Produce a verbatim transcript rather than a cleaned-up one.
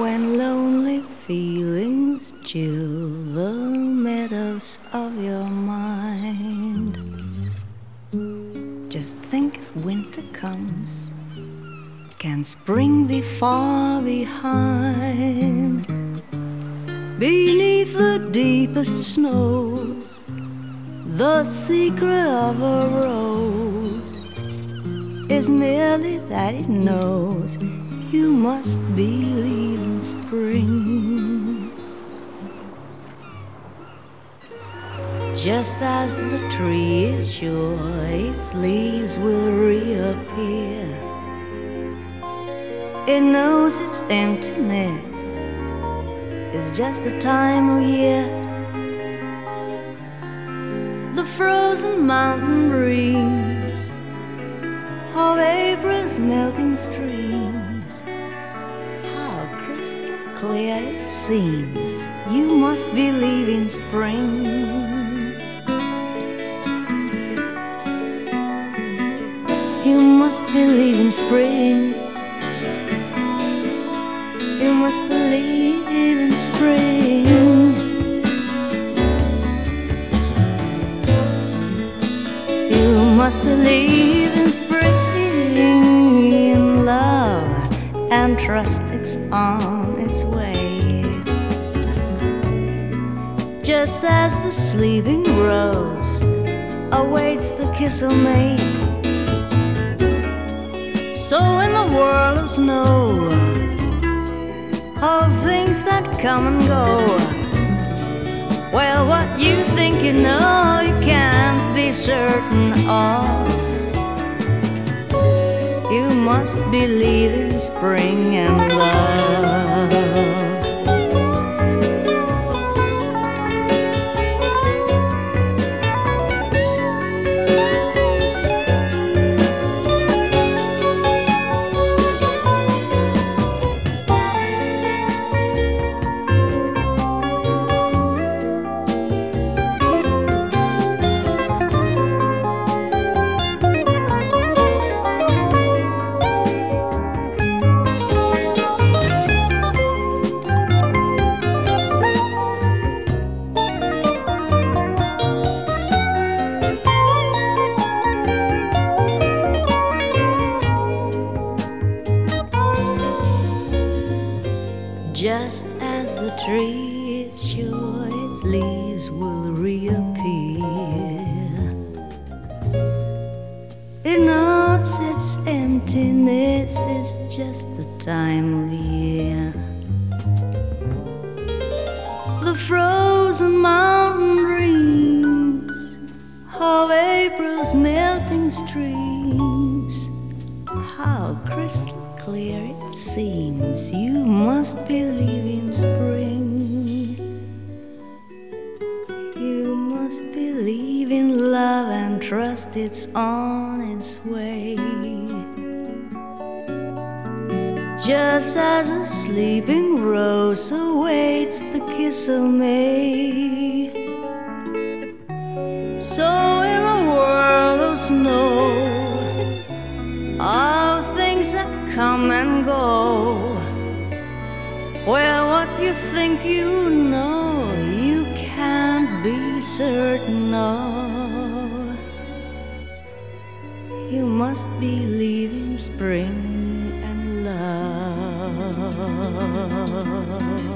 when lonely feelings chill the meadows of your mind. Just think if winter comes, can spring be far behind? Beneath the deepest snows, the secret of a rose is merely that it knows you must believe in spring. Just as the tree is sure its leaves will reappear, it knows its emptiness is just the time of year. The frozen mountain breeze of April's melting streams, how crystal clear it seems you must believe in spring. You must believe in spring. You must believe in spring. You must believe in spring, in love, and trust it's on its way. Just as the sleeping rose awaits the kiss of May, so in the world of snow, of things that come and go, well, what you think you know, you can't be certain of. You must believe in spring and love. Just as the tree is sure its leaves will reappear, it knows its emptiness is just the time of year. The frozen mountain dreams of April's melting streams, how crystal clear it seems you must believe in spring. You must believe in love and trust it's on its way. Just as a sleeping rose awaits the kiss of May, so in a world of snow, all things that come and go, well, what you think you know, you can't be certain of. You must believe in spring and love.